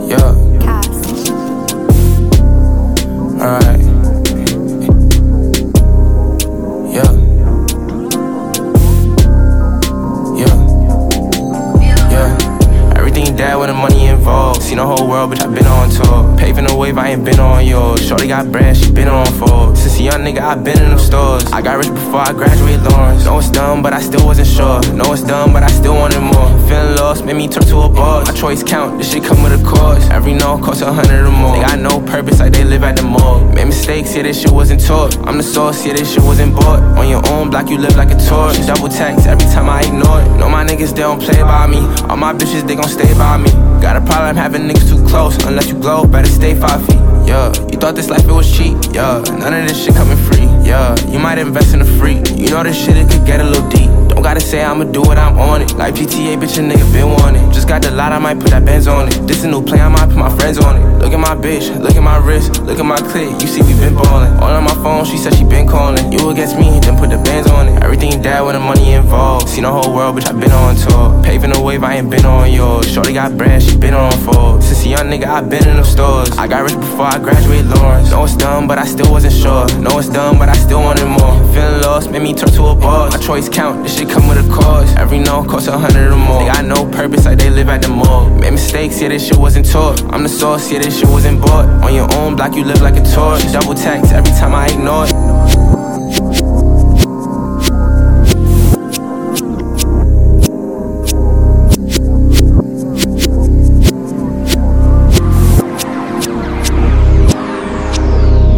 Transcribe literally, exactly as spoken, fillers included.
Yeah. Alright. Yeah. Yeah. Yeah. Everything dead when the money involved. Seen the whole world, bitch, I been on tour. Paving the wave, I ain't been on yours. Shorty got bread, she been on for. Since a young nigga, I been in them stores. I got rich before I graduated Lawrence. Know it's dumb, but I still wasn't sure. Know it's dumb, but I still wanted more. Feeling lost, made me turn to a boss. My choice count, this shit come with a cost. Every no cost a hundred or more. They got no purpose, like they live at the mall. Made mistakes, yeah, this shit wasn't taught. I'm the source, yeah, this shit wasn't bought. On your own block, you live like a torch. Double text every time I ignore it. Know my niggas, they don't play by me. All my bitches, they gon' stay by me. Got a problem having niggas too close. Unless you glow, better stay five feet. Yeah, you thought this life it was cheap. Yeah, none of this shit coming free. Yeah, you might invest in a freak. You know this shit, it could get a little deep. Don't gotta say I'ma do it, I'm on it. Like G T A, bitch, a nigga been wanting. Just got the lot, I might put that Benz on it. This a new play, I might put my friends on it. Look at my bitch, look at my wrist, look at my clip. You see we been ballin'. All on my phone, she said she been calling. You against me, then put the bands on it. Everything dead when the money involved. Seen the whole world, bitch, I been on tour. Paving the wave, I ain't been on yours. Shorty got bread, she been on for. Since a young nigga, I been in them stores. I got rich before I graduated Lawrence. Know it's dumb, but I still wasn't sure. Know it's dumb, but I still wanted more. Feeling lost, made me turn to a boss. My choice count, this shit come with a cost. Every no cost a hundred or more. They got no purpose, like they live at the mall. Made mistakes, yeah, this shit wasn't taught. I'm the source, yeah, this shit wasn't bought. On your own block, you live like a torch. Double text every time I ignore it.